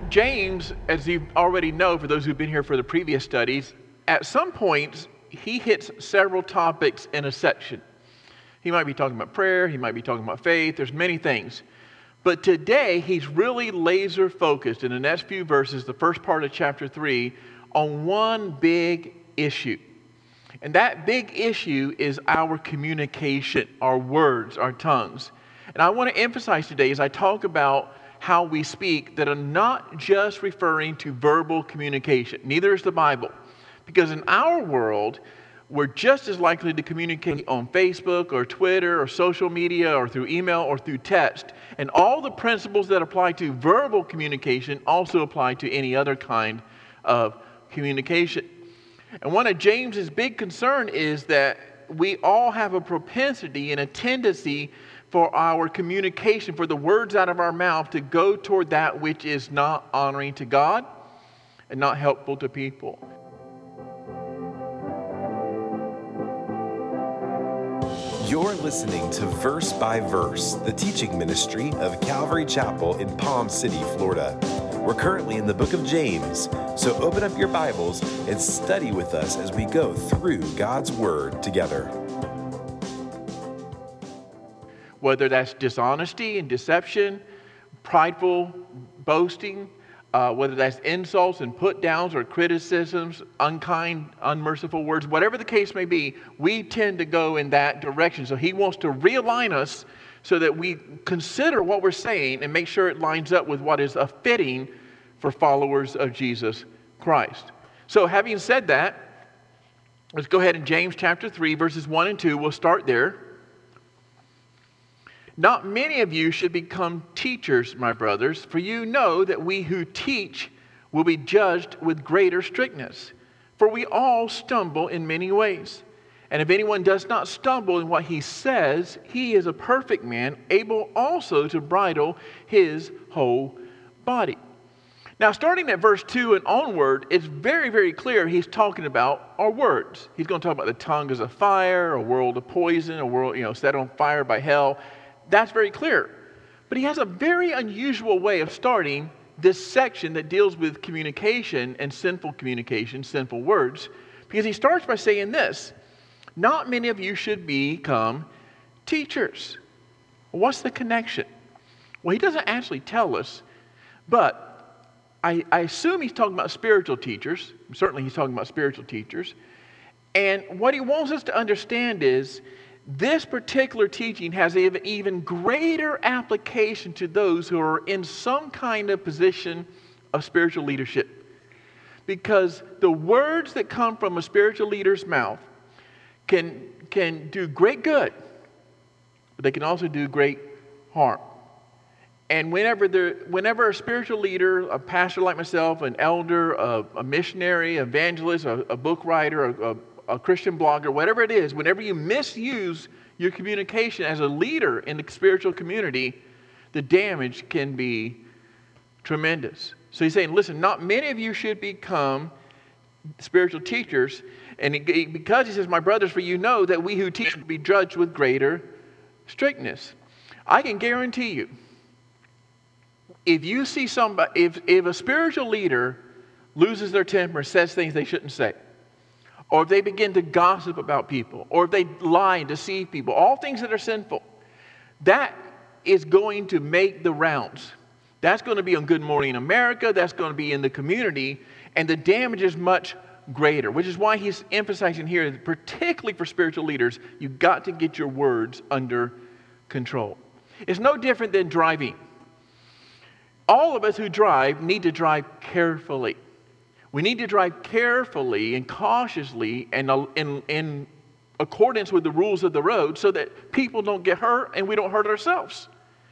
James, as you already know, for those who've been here for the previous studies, at some points, he hits several topics in a section. He might be talking about prayer, he might be talking about faith, there's many things. But today, he's really laser focused in the next few verses, the first part of chapter 3, on one big issue. And that big issue is our communication, our words, our tongues. And I want to emphasize today as I talk about how we speak that are not just referring to verbal communication. Neither is the Bible. Because in our world, we're just as likely to communicate on Facebook or Twitter or social media or through email or through text. And all the principles that apply to verbal communication also apply to any other kind of communication. And one of James's big concern is that we all have a propensity and a tendency for our communication, for the words out of our mouth to go toward that which is not honoring to God and not helpful to people. You're listening to Verse by Verse, the teaching ministry of Calvary Chapel in Palm City, Florida. We're currently in the book of James, so open up your Bibles and study with us as we go through God's Word together. Whether that's dishonesty and deception, prideful boasting, whether that's insults and put-downs or criticisms, unkind, unmerciful words, whatever the case may be, we tend to go in that direction. So he wants to realign us so that we consider what we're saying and make sure it lines up with what is fitting for followers of Jesus Christ. So having said that, let's go ahead in James chapter 3, verses 1 and 2. We'll start there. Not many of you should become teachers, my brothers, for you know that we who teach will be judged with greater strictness. For we all stumble in many ways. And if anyone does not stumble in what he says, he is a perfect man, able also to bridle his whole body. Now, starting at verse 2 and onward, it's very, very clear he's talking about our words. He's going to talk about the tongue as a fire, a world of poison, a world, set on fire by hell. That's very clear. But he has a very unusual way of starting this section that deals with communication and sinful communication, sinful words, because he starts by saying this: not many of you should become teachers. What's the connection? Well, he doesn't actually tell us, but I assume he's talking about spiritual teachers. Certainly he's talking about spiritual teachers. And what he wants us to understand is this particular teaching has an even greater application to those who are in some kind of position of spiritual leadership. Because the words that come from a spiritual leader's mouth can do great good, but they can also do great harm. And whenever a spiritual leader, a pastor like myself, an elder, a missionary, evangelist, a book writer, a Christian blogger, whatever it is, whenever you misuse your communication as a leader in the spiritual community, the damage can be tremendous. So he's saying, listen, not many of you should become spiritual teachers. And because he says, my brothers, for you know that we who teach will be judged with greater strictness. I can guarantee you, if you see somebody, if a spiritual leader loses their temper, says things they shouldn't say, or if they begin to gossip about people, or if they lie and deceive people, all things that are sinful, that is going to make the rounds. That's going to be on Good Morning America, that's going to be in the community, and the damage is much greater, which is why he's emphasizing here, particularly for spiritual leaders, you've got to get your words under control. It's no different than driving. All of us who drive need to drive carefully. We need to drive carefully and cautiously and in accordance with the rules of the road so that people don't get hurt and we don't hurt ourselves.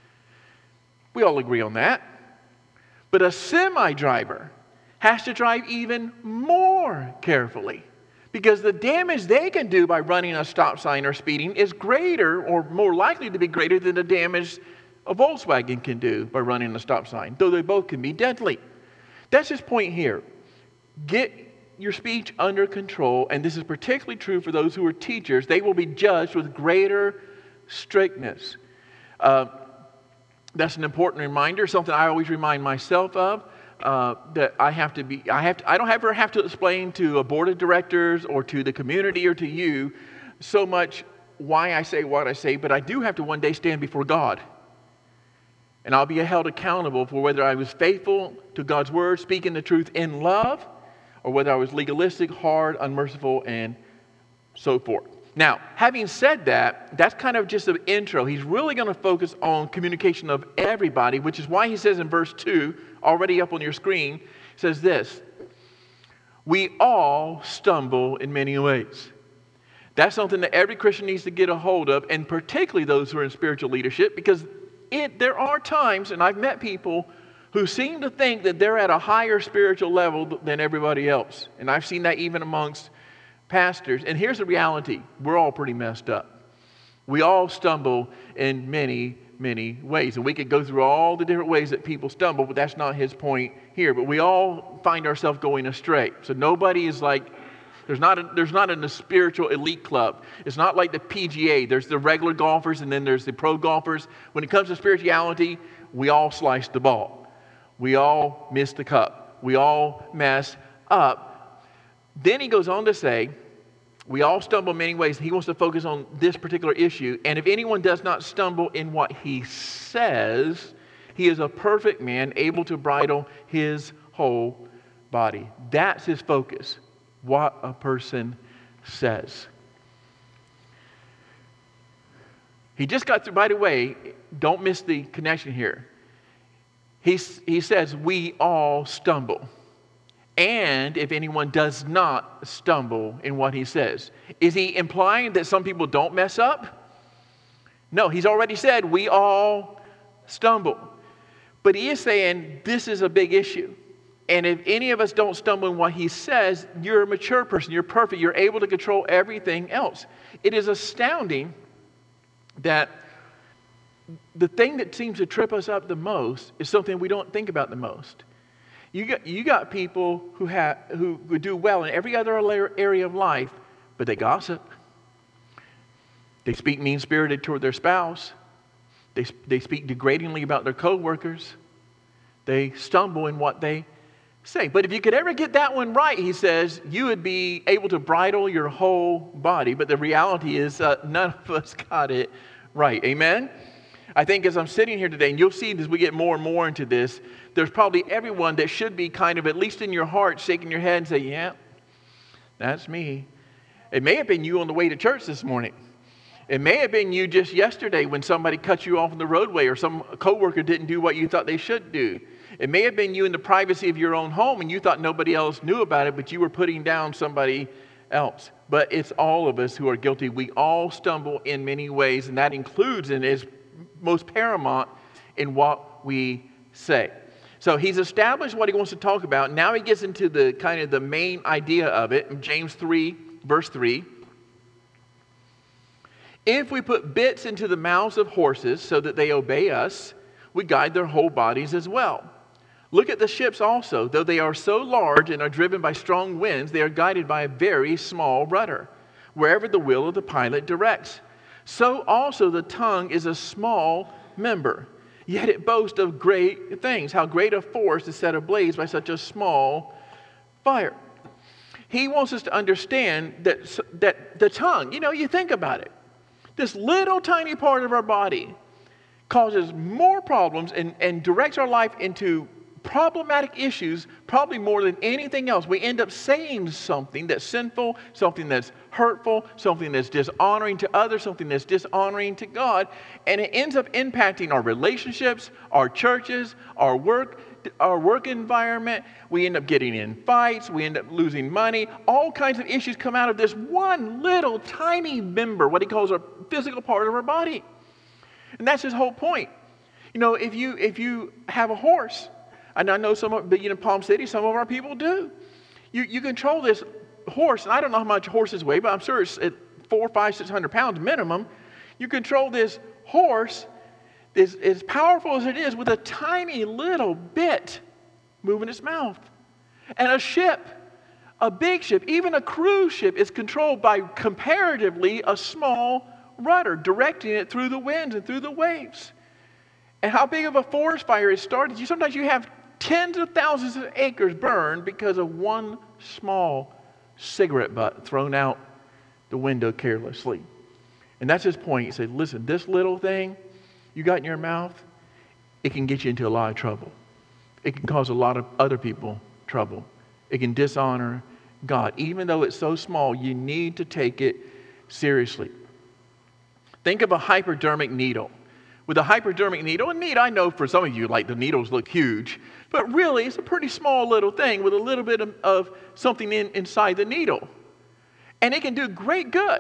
We all agree on that. But a semi-driver has to drive even more carefully because the damage they can do by running a stop sign or speeding is greater or more likely to be greater than the damage a Volkswagen can do by running a stop sign, though they both can be deadly. That's his point here. Get your speech under control, and this is particularly true for those who are teachers. They will be judged with greater strictness. That's an important reminder, something I always remind myself of. that I don't ever have to explain to a board of directors or to the community or to you so much why I say what I say, but I do have to one day stand before God. And I'll be held accountable for whether I was faithful to God's word, speaking the truth in love, or whether I was legalistic, hard, unmerciful, and so forth. Now, having said that, that's kind of just an intro. He's really going to focus on communication of everybody, which is why he says in verse 2, already up on your screen, says this: we all stumble in many ways. That's something that every Christian needs to get a hold of, and particularly those who are in spiritual leadership, because there are times, and I've met people who seem to think that they're at a higher spiritual level than everybody else. And I've seen that even amongst pastors. And here's the reality: we're all pretty messed up. We all stumble in many, many ways. And we could go through all the different ways that people stumble, but that's not his point here. But we all find ourselves going astray. So nobody is like, there's not a spiritual elite club. It's not like the PGA. There's the regular golfers and then there's the pro golfers. When it comes to spirituality, we all slice the ball. We all miss the cup. We all mess up. Then he goes on to say, we all stumble in many ways. He wants to focus on this particular issue. And if anyone does not stumble in what he says, he is a perfect man, able to bridle his whole body. That's his focus. What a person says. He just got through, by the way, don't miss the connection here. He says, we all stumble. And if anyone does not stumble in what he says. Is he implying that some people don't mess up? No, he's already said, we all stumble. But he is saying, this is a big issue. And if any of us don't stumble in what he says, you're a mature person, you're perfect, you're able to control everything else. It is astounding that the thing that seems to trip us up the most is something we don't think about the most. You got people who do well in every other area of life, but they gossip. They speak mean-spirited toward their spouse. They speak degradingly about their co-workers. They stumble in what they say. But if you could ever get that one right, he says, you would be able to bridle your whole body. But the reality is none of us got it right. Amen? I think as I'm sitting here today, and you'll see as we get more and more into this, there's probably everyone that should be kind of, at least in your heart, shaking your head and say, yeah, that's me. It may have been you on the way to church this morning. It may have been you just yesterday when somebody cut you off on the roadway or some coworker didn't do what you thought they should do. It may have been you in the privacy of your own home and you thought nobody else knew about it, but you were putting down somebody else. But it's all of us who are guilty. We all stumble in many ways, and that includes and is most paramount in what we say. So he's established what he wants to talk about. Now he gets into the kind of the main idea of it. In James 3, verse 3. If we put bits into the mouths of horses so that they obey us, we guide their whole bodies as well. Look at the ships also. Though they are so large and are driven by strong winds, they are guided by a very small rudder, wherever the will of the pilot directs. So also the tongue is a small member, yet it boasts of great things. How great a force is set ablaze by such a small fire. He wants us to understand that the tongue, you think about it. This little tiny part of our body causes more problems and directs our life into problematic issues probably more than anything else. We end up saying something that's sinful, something that's hurtful, something that's dishonoring to others, something that's dishonoring to God, and it ends up impacting our relationships, our churches, our work environment. We end up getting in fights, we end up losing money. All kinds of issues come out of this one little tiny member, what he calls a physical part of our body. And that's his whole point. If you have a horse, and I know in Palm City, some of our people do. You control this horse, and I don't know how much horses weigh, but I'm sure it's at 400, 500, 600 pounds minimum. You control this horse, as powerful as it is, with a tiny little bit moving its mouth. And a ship, a big ship, even a cruise ship, is controlled by comparatively a small rudder, directing it through the winds and through the waves. And how big of a forest fire is started. Sometimes you have Tens of thousands of acres burned because of one small cigarette butt thrown out the window carelessly. And that's his point. He said, listen, this little thing you got in your mouth, it can get you into a lot of trouble. It can cause a lot of other people trouble. It can dishonor God. Even though it's so small, you need to take it seriously. Think of a hypodermic needle. With a hypodermic needle, and I know for some of you, like the needles look huge, but really it's a pretty small little thing with a little bit of something inside the needle. And it can do great good.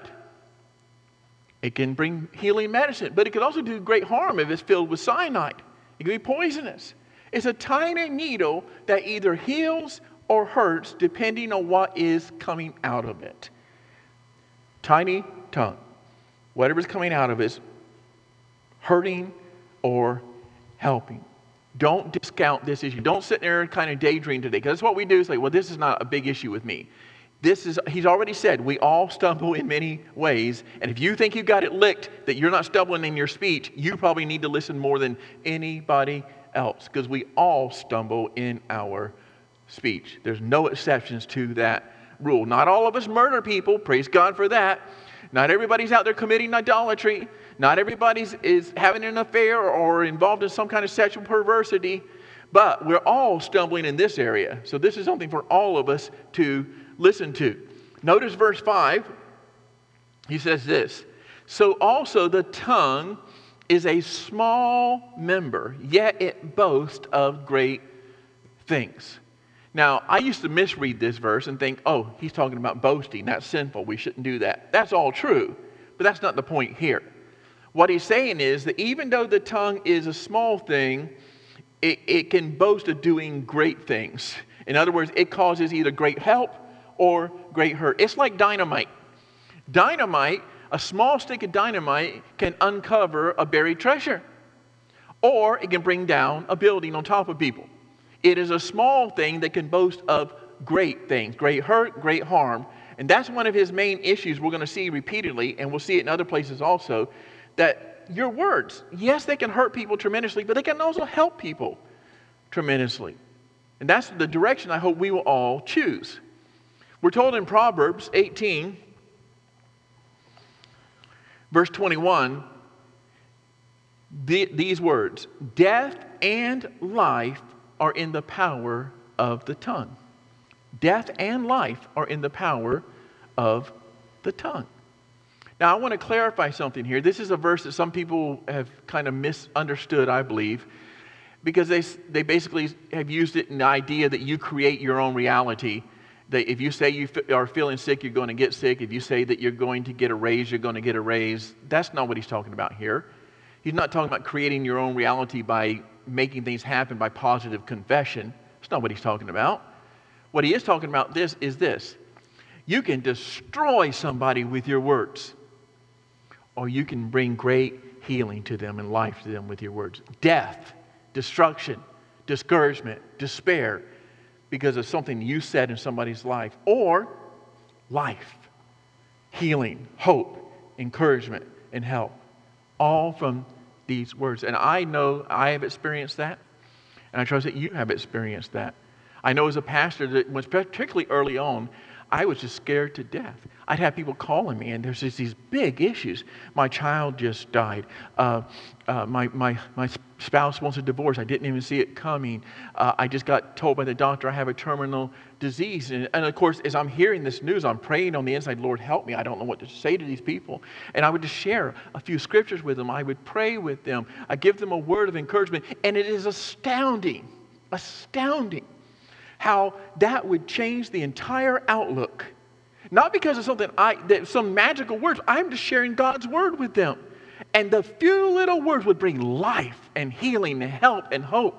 It can bring healing medicine, but it can also do great harm if it's filled with cyanide. It can be poisonous. It's a tiny needle that either heals or hurts depending on what is coming out of it. Tiny tongue. Whatever's coming out of it is hurting or helping. Don't discount this issue. Don't sit there and kind of daydream today, because that's what we do. Is like, well, this is not a big issue with me. He's already said, we all stumble in many ways. And if you think you got it licked, that you're not stumbling in your speech, you probably need to listen more than anybody else, because we all stumble in our speech. There's no exceptions to that rule. Not all of us murder people. Praise God for that. Not everybody's out there committing idolatry. Not everybody is having an affair or involved in some kind of sexual perversity. But we're all stumbling in this area. So this is something for all of us to listen to. Notice verse 5. He says this. So also the tongue is a small member, yet it boasts of great things. Now, I used to misread this verse and think, oh, he's talking about boasting. That's sinful. We shouldn't do that. That's all true, but that's not the point here. What he's saying is that even though the tongue is a small thing, it can boast of doing great things. In other words, it causes either great help or great hurt. It's like dynamite. Dynamite, a small stick of dynamite can uncover a buried treasure, or it can bring down a building on top of people. It is a small thing that can boast of great things, great hurt, great harm. And that's one of his main issues we're going to see repeatedly, and we'll see it in other places also, that your words, yes, they can hurt people tremendously, but they can also help people tremendously. And that's the direction I hope we will all choose. We're told in Proverbs 18, verse 21, these words, death and life are in the power of the tongue. Death and life are in the power of the tongue. Now, I want to clarify something here. This is a verse that some people have kind of misunderstood, I believe, because they basically have used it in the idea that you create your own reality. That if you say you are feeling sick, you're going to get sick. If you say that you're going to get a raise, you're going to get a raise. That's not what he's talking about here. He's not talking about creating your own reality by making things happen by positive confession. That's not what he's talking about. What he is talking about is this. You can destroy somebody with your words, or you can bring great healing to them and life to them with your words. Death, destruction, discouragement, despair, because of something you said in somebody's life, or life, healing, hope, encouragement, and help, all from these words. And I know I have experienced that, and I trust that you have experienced that. I know as a pastor that was particularly early on, I was just scared to death. I'd have people calling me, and there's just these big issues. My child just died. My spouse wants a divorce. I didn't even see it coming. I just got told by the doctor I have a terminal disease. And of course, as I'm hearing this news, I'm praying on the inside, Lord, help me. I don't know what to say to these people. And I would just share a few scriptures with them. I would pray with them. I give them a word of encouragement. And it is astounding how that would change the entire outlook. Not because of something some magical words. I'm just sharing God's word with them. And the few little words would bring life and healing and help and hope.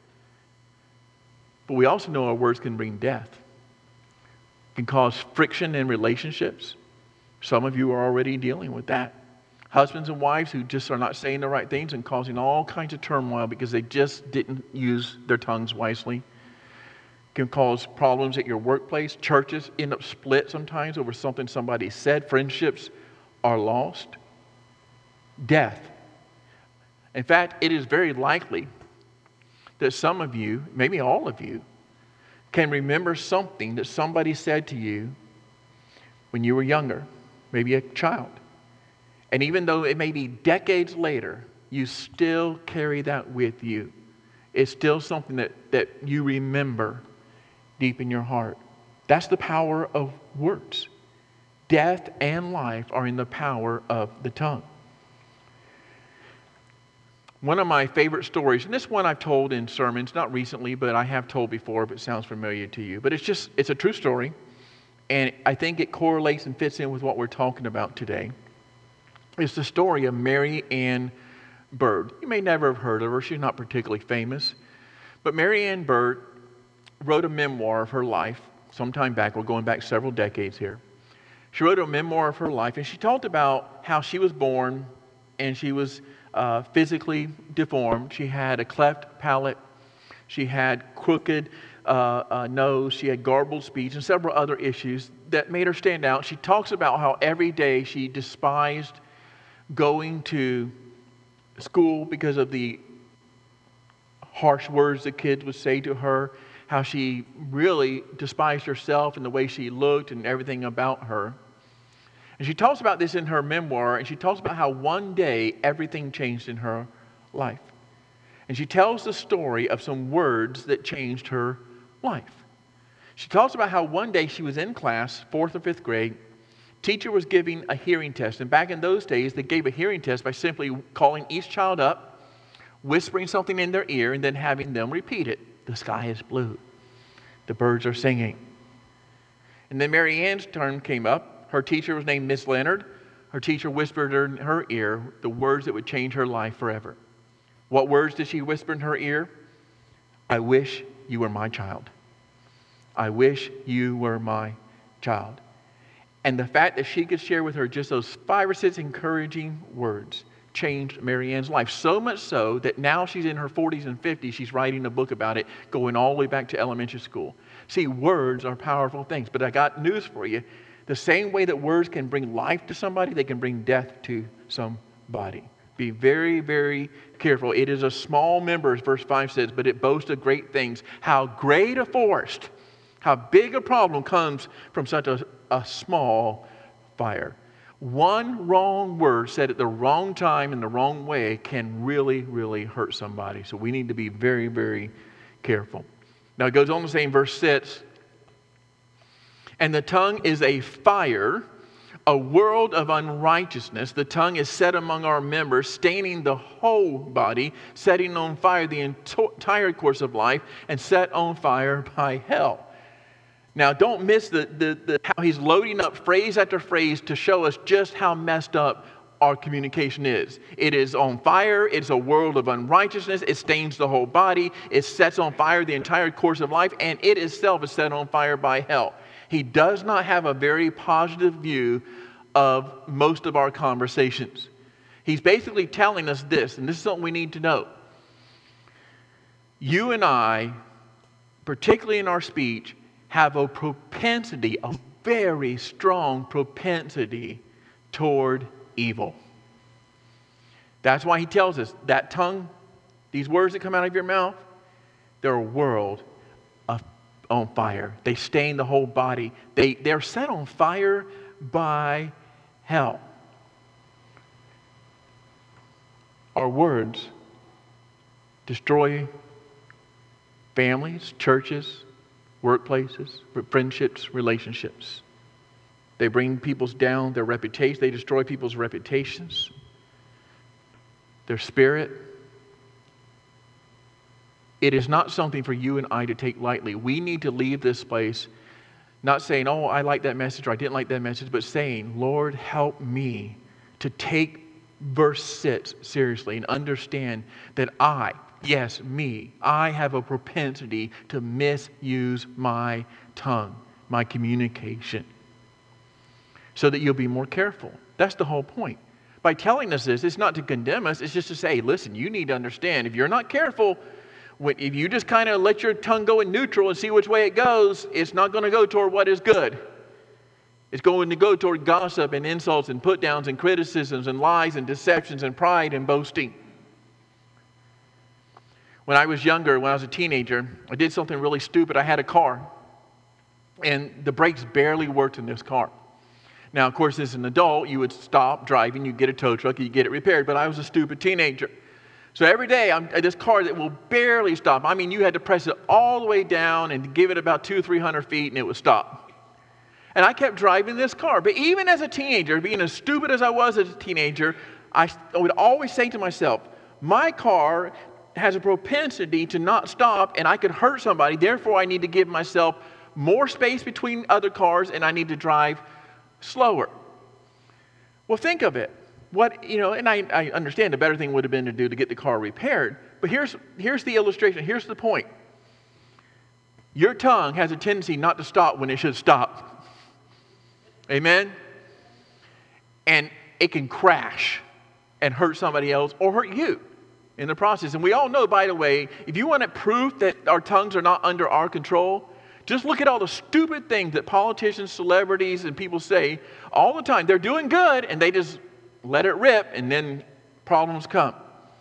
But we also know our words can bring death. Can cause friction in relationships. Some of you are already dealing with that. Husbands and wives who just are not saying the right things and causing all kinds of turmoil because they just didn't use their tongues wisely. Can cause problems at your workplace. Churches end up split sometimes over something somebody said. Friendships are lost. Death. In fact, it is very likely that some of you, maybe all of you, can remember something that somebody said to you when you were younger, maybe a child. And even though it may be decades later, you still carry that with you. It's still something that you remember deep in your heart. That's the power of words. Death and life are in the power of the tongue. One of my favorite stories, and this one I've told in sermons, not recently, but I have told before, but it sounds familiar to you. But it's a true story, and I think it correlates and fits in with what we're talking about today. It's the story of Mary Ann Bird. You may never have heard of her. She's not particularly famous. But Mary Ann Bird wrote a memoir of her life some time back. We're going back several decades here. She wrote a memoir of her life, and she talked about how she was born, and she was physically deformed. She had a cleft palate. She had crooked nose. She had garbled speech and several other issues that made her stand out. She talks about how every day she despised going to school because of the harsh words the kids would say to her, how she really despised herself and the way she looked and everything about her. And she talks about this in her memoir, and she talks about how one day everything changed in her life. And she tells the story of some words that changed her life. She talks about how one day she was in class, 4th or 5th grade. Teacher was giving a hearing test. And back in those days, they gave a hearing test by simply calling each child up, whispering something in their ear, and then having them repeat it. The sky is blue. The birds are singing. And then Mary Ann's turn came up. Her teacher was named Miss Leonard. Her teacher whispered in her ear the words that would change her life forever. What words did she whisper in her ear? I wish you were my child. I wish you were my child. And the fact that she could share with her just those 5 or 6 encouraging words changed Mary Ann's life. So much so that now she's in her 40s and 50s. She's writing a book about it, going all the way back to elementary school. See, words are powerful things. But I got news for you. The same way that words can bring life to somebody, they can bring death to somebody. Be very, very careful. It is a small member, as verse 5 says, but it boasts of great things. How great a forest, how big a problem comes from such a small fire. One wrong word said at the wrong time in the wrong way can really, really hurt somebody. So we need to be very, very careful. Now it goes on to say in verse 6, and the tongue is a fire, a world of unrighteousness. The tongue is set among our members, staining the whole body, setting on fire the entire course of life, and set on fire by hell. Now, don't miss how he's loading up phrase after phrase to show us just how messed up our communication is. It is on fire. It's a world of unrighteousness. It stains the whole body. It sets on fire the entire course of life, and it itself is set on fire by hell. He does not have a very positive view of most of our conversations. He's basically telling us this, and this is something we need to know. You and I, particularly in our speech, have a propensity, a very strong propensity toward evil. That's why he tells us that tongue, these words that come out of your mouth, they're a world on fire. They stain the whole body. They're set on fire by hell. Our words destroy families, churches, workplaces, friendships, relationships. They bring people's down, their reputation. They destroy people's reputations, their spirit. It is not something for you and I to take lightly. We need to leave this place not saying, oh, I like that message or I didn't like that message, but saying, Lord, help me to take verse 6 seriously and understand that I have a propensity to misuse my tongue, my communication, so that you'll be more careful. That's the whole point. By telling us this, it's not to condemn us, it's just to say, listen, you need to understand, if you're not careful, if you just kind of let your tongue go in neutral and see which way it goes, it's not going to go toward what is good. It's going to go toward gossip and insults and put-downs and criticisms and lies and deceptions and pride and boasting. When I was younger, when I was a teenager, I did something really stupid. I had a car, and the brakes barely worked in this car. Now, of course, as an adult, you would stop driving, you'd get a tow truck, you'd get it repaired, but I was a stupid teenager. So every day, I'm at this car that will barely stop. I mean, you had to press it all the way down and give it about 200-300 feet, and it would stop. And I kept driving this car. But even as a teenager, being as stupid as I was as a teenager, I would always say to myself, my car has a propensity to not stop, and I could hurt somebody. Therefore, I need to give myself more space between other cars, and I need to drive slower. Well, think of it. And I understand the better thing would have been to do to get the car repaired. But here's the illustration. Here's the point. Your tongue has a tendency not to stop when it should stop. Amen? And it can crash and hurt somebody else or hurt you in the process. And we all know, by the way, if you want proof that our tongues are not under our control, just look at all the stupid things that politicians, celebrities, and people say all the time. They're doing good, and they just let it rip, and then problems come.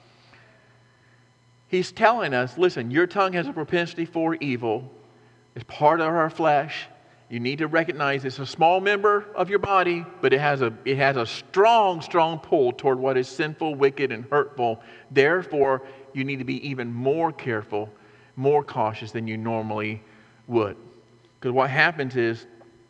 He's telling us, listen, your tongue has a propensity for evil. It's part of our flesh. You need to recognize it's a small member of your body, but it has a strong, strong pull toward what is sinful, wicked, and hurtful. Therefore, you need to be even more careful, more cautious than you normally would. Because what happens is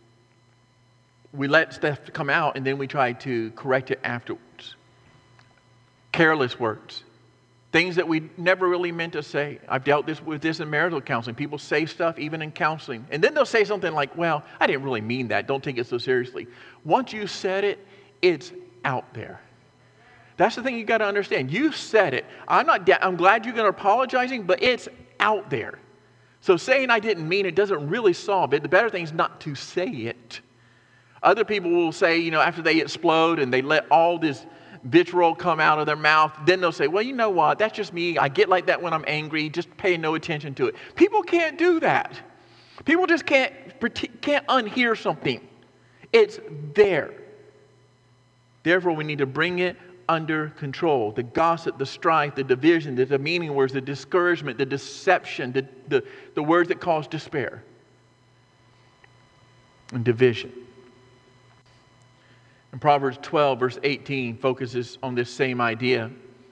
we let stuff come out and then we try to correct it afterwards. Careless words. Things that we never really meant to say. I've dealt with this in marital counseling. People say stuff even in counseling. And then they'll say something like, well, I didn't really mean that. Don't take it so seriously. Once you said it, it's out there. That's the thing you got to understand. You said it. I'm glad you're going to apologizing, but it's out there. So saying I didn't mean it doesn't really solve it. The better thing is not to say it. Other people will say, after they explode and they let all this vitriol come out of their mouth, then they'll say, well, you know what? That's just me. I get like that when I'm angry. Just pay no attention to it. People can't do that. People just can't unhear something. It's there. Therefore, we need to bring it under control. The gossip, the strife, the division, the demeaning words, the discouragement, the deception, the words that cause despair and division. And Proverbs 12, verse 18 focuses on this same idea,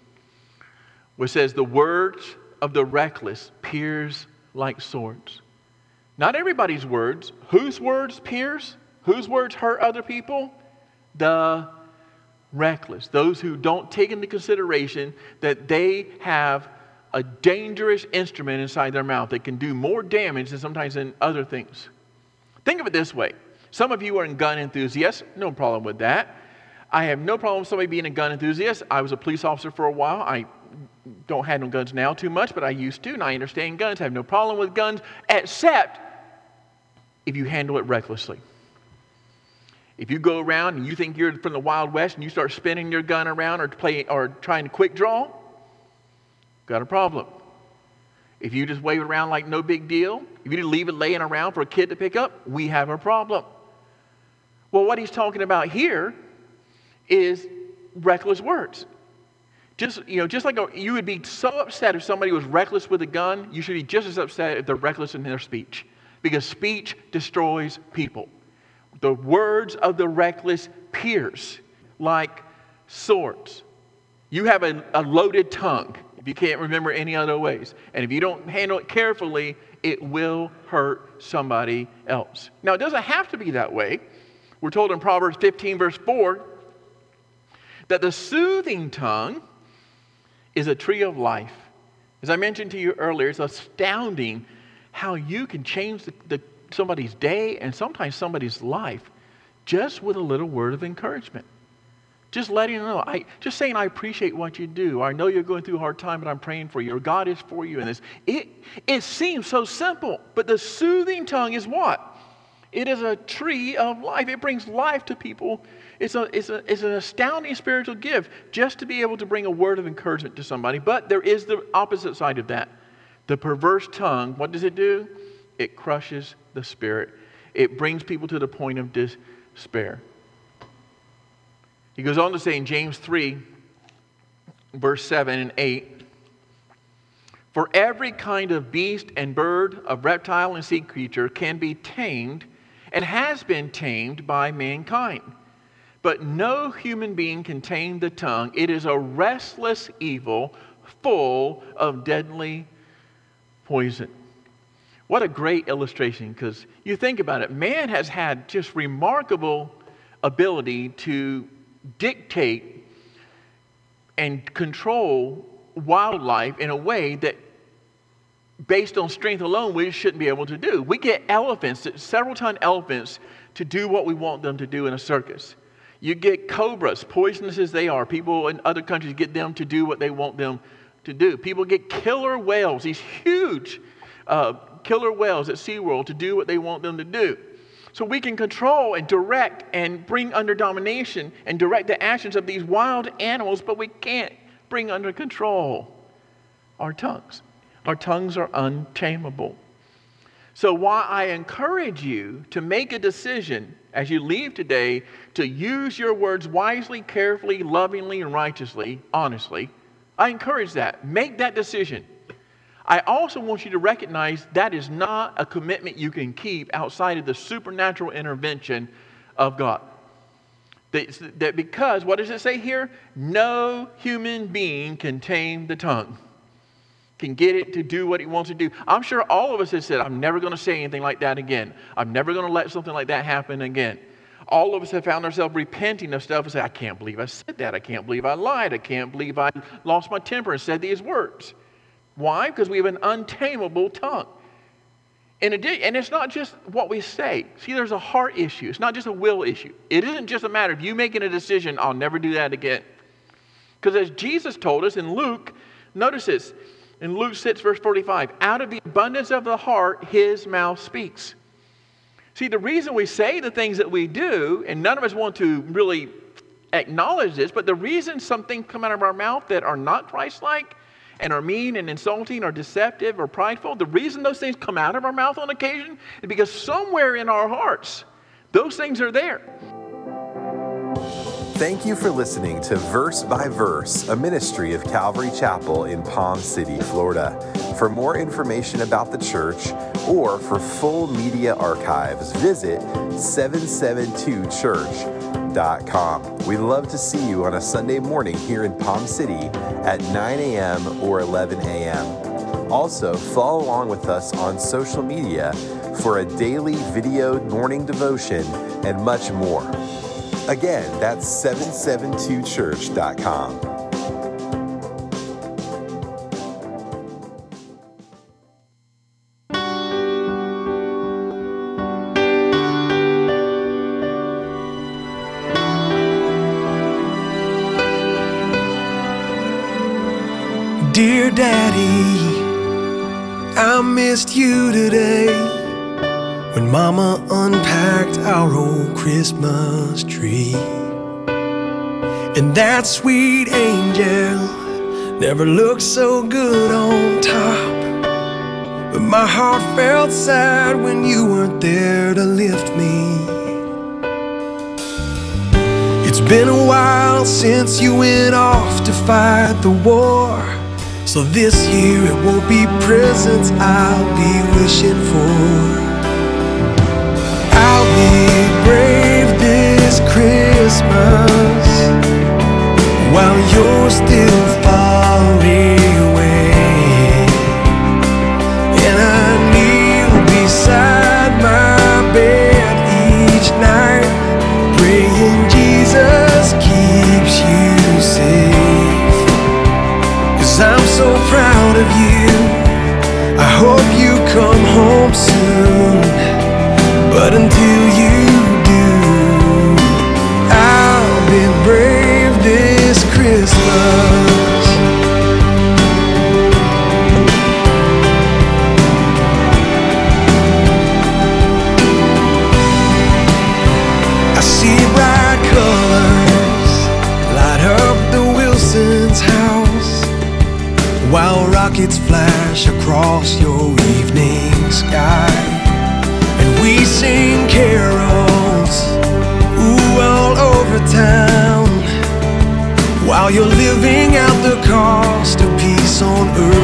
which says, the words of the reckless pierce like swords. Not everybody's words. Whose words pierce? Whose words hurt other people? The reckless. Those who don't take into consideration that they have a dangerous instrument inside their mouth that can do more damage than sometimes than other things. Think of it this way. Some of you are gun enthusiasts. No problem with that. I have no problem with somebody being a gun enthusiast. I was a police officer for a while. I don't handle guns now too much, but I used to, and I understand guns. I have no problem with guns, except if you handle it recklessly. If you go around and you think you're from the Wild West and you start spinning your gun around or trying to quick draw, got a problem. If you just wave it around like no big deal, if you leave it laying around for a kid to pick up, we have a problem. Well, what he's talking about here is reckless words. Just like you would be so upset if somebody was reckless with a gun, you should be just as upset if they're reckless in their speech. Because speech destroys people. The words of the reckless pierce like swords. You have a loaded tongue, if you can't remember any other ways. And if you don't handle it carefully, it will hurt somebody else. Now, it doesn't have to be that way. We're told in Proverbs 15, verse 4, that the soothing tongue is a tree of life. As I mentioned to you earlier, it's astounding how you can change somebody's day and sometimes somebody's life just with a little word of encouragement. Just letting them know, just saying, I appreciate what you do. Or I know you're going through a hard time, but I'm praying for you. Or God is for you in this. It seems so simple, but the soothing tongue is what? It is a tree of life. It brings life to people. It's an astounding spiritual gift just to be able to bring a word of encouragement to somebody. But there is the opposite side of that. The perverse tongue, what does it do? It crushes the spirit. It brings people to the point of despair. He goes on to say in James 3, verse 7 and 8, For every kind of beast and bird, of reptile and sea creature can be tamed and has been tamed by mankind. But no human being can tame the tongue. It is a restless evil full of deadly poison. What a great illustration, because you think about it. Man has had just remarkable ability to dictate and control wildlife in a way that, based on strength alone, we shouldn't be able to do. We get elephants, several ton elephants, to do what we want them to do in a circus. You get cobras, poisonous as they are. People in other countries get them to do what they want them to do. People get killer whales, these huge killer whales at SeaWorld, to do what they want them to do. So we can control and direct and bring under domination and direct the actions of these wild animals, but we can't bring under control our tongues. Our tongues are untamable. So while I encourage you to make a decision as you leave today to use your words wisely, carefully, lovingly, and righteously, honestly, I encourage that. Make that decision. I also want you to recognize that is not a commitment you can keep outside of the supernatural intervention of God. That because, what does it say here? No human being can tame the tongue, can get it to do what it wants to do. I'm sure all of us have said, I'm never going to say anything like that again. I'm never going to let something like that happen again. All of us have found ourselves repenting of stuff and say, I can't believe I said that. I can't believe I lied. I can't believe I lost my temper and said these words. Why? Because we have an untamable tongue. And it's not just what we say. See, there's a heart issue. It's not just a will issue. It isn't just a matter of you making a decision, I'll never do that again. Because as Jesus told us in Luke, notice this, in Luke 6, verse 45, out of the abundance of the heart, his mouth speaks. See, the reason we say the things that we do, and none of us want to really acknowledge this, but the reason some things come out of our mouth that are not Christ-like and are mean and insulting or deceptive or prideful, the reason those things come out of our mouth on occasion is because somewhere in our hearts, those things are there. Thank you for listening to Verse by Verse, a ministry of Calvary Chapel in Palm City, Florida. For more information about the church or for full media archives, visit 772church.com. We'd love to see you on a Sunday morning here in Palm City at 9 a.m. or 11 a.m. Also, follow along with us on social media for a daily video morning devotion and much more. Again, that's 772church.com. Dear Daddy, I missed you today when Mama unpacked our old Christmas tree. And that sweet angel never looked so good on top, but my heart felt sad when you weren't there to lift me. It's been a while since you went off to fight the war, so this year it won't be presents I'll be wishing for. I'll be brave this Christmas while you're still far away, and I kneel beside my bed each night, praying Jesus keeps you safe. 'Cause I'm so proud of you, I hope you come home soon, but until you do, I'll be brave this Christmas. I see bright colors light up the Wilson's house, while rockets flash across your evening sky. We sing carols, ooh, all over town, while you're living out the cost of peace on earth.